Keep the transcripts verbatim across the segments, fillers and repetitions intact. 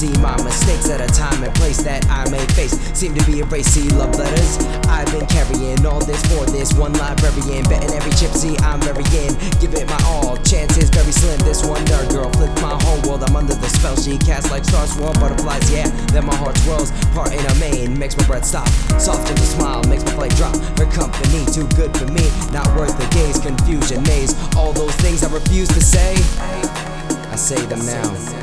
see my mistakes at a time and place that I may face seem to be erased. See love letters, I've been carrying all this for this one librarian, betting every chip, see I'm very in, give it my all, chances very slim. This wonder girl flipped my whole world, I'm under the spell she casts like stars, swarm butterflies, yeah. Then my heart swirls, part in a mane, makes my breath stop, soften the smile, makes my flight drop. Her company too good for me, not worth the gaze, confusion, maze, all those things I refuse to say, I say them now.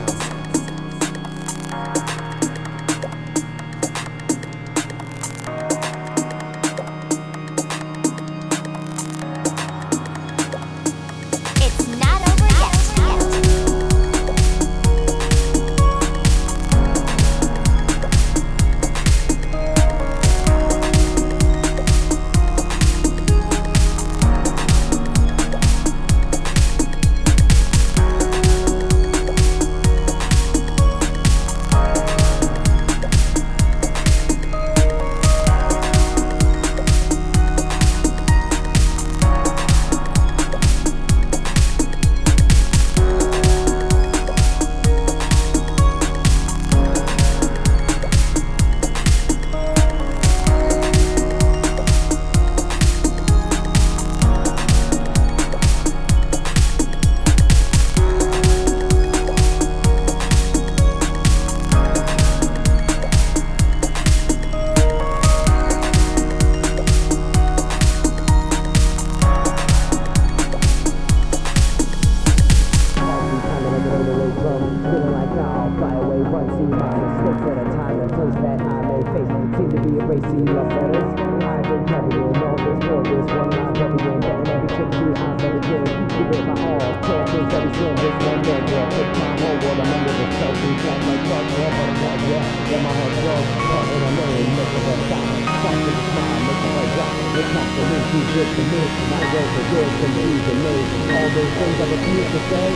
Seem to be erasing love letters. I've been carrying all this for this one line represent, betting every chip see I'm better than. Give it my all, chances very slim. This one dead girl, take my whole world. I'm under the spell, she shines like stars, forever butterflies, yeah. Then my heart grows, caught in a lane, make the breath stop, stop with a smile, make the heart drop. It's not for me, too good for me. Not worth the good, confusing me. All those things I refuse to say.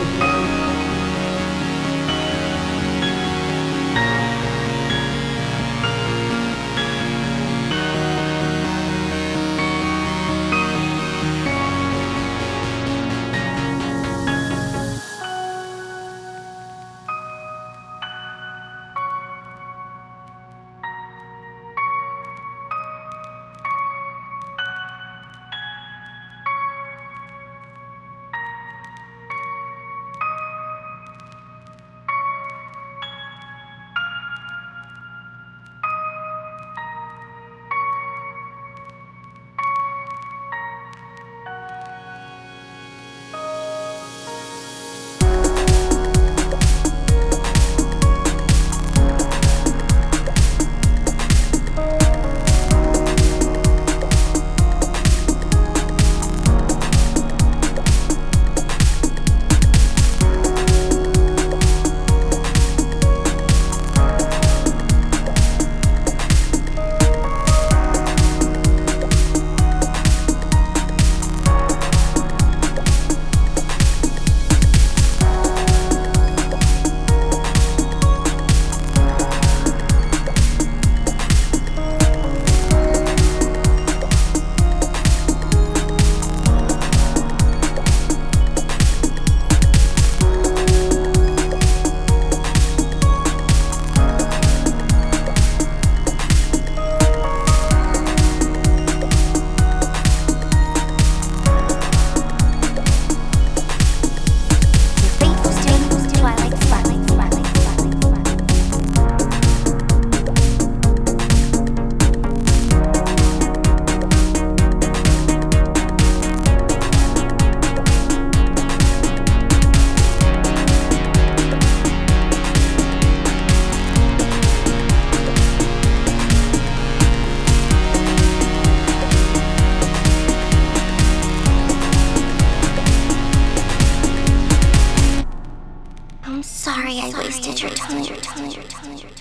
Sorry I wasted your time.